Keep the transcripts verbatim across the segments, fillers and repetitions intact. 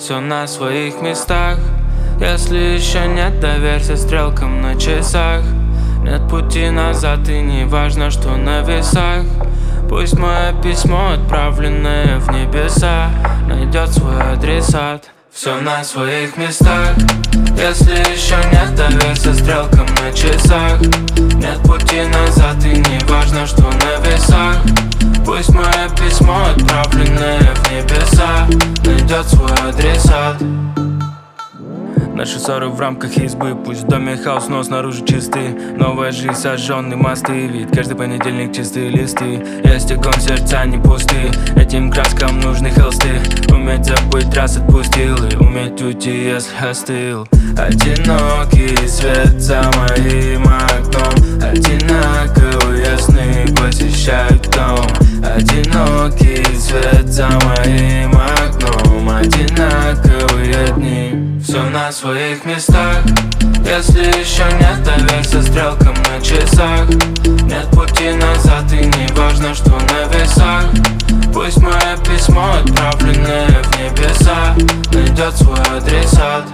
все на своих местах. Если еще нет, доверься стрелкам на часах. Нет пути назад и не важно, что на весах. Пусть мое письмо, отправленное в небеса, найдет свой адресат. Все на своих местах. Если еще нет, доверься стрелкам на часах. Нет пути назад и не важно, что на весах. Пусть мое письмо, отправленное в небеса, найдет свой адресат. Наши ссоры в рамках избы, пусть в доме хаос, но снаружи чистый. Новая жизнь, сожженные мосты, вид каждый понедельник чистые листы. Есть огонь, сердца не пусты, этим краскам нужны холсты. Уметь забыть, раз отпустил, и уметь уйти, если остыл. Одинокий свет за моим окном, одинаковые сны посещают дом. Одинокий свет за моим окном, одинаковые дни. Все на своих местах. Если еще нет, доверься стрелкам на часах. Нет пути назад и не важно, что на весах. Пусть мое письмо, отправленное в небеса, найдет свой адресат.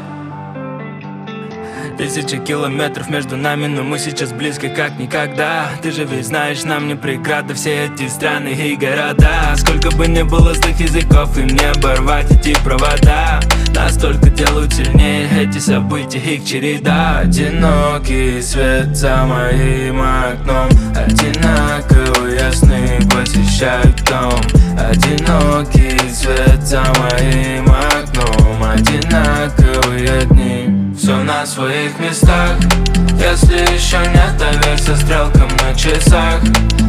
Тысячи километров между нами, но мы сейчас близко как никогда. Ты же ведь знаешь, нам не преграда все эти страны и города. Сколько бы ни было злых языков, им не оборвать эти провода. Настолько делают сильнее эти события, их череда. Одинокий свет за моим окном, одинаковые сны посещают дом. Одинокий свет за моим окном, одинаковые дни. Все на своих местах. Если еще нет, доверься стрелкам на часах.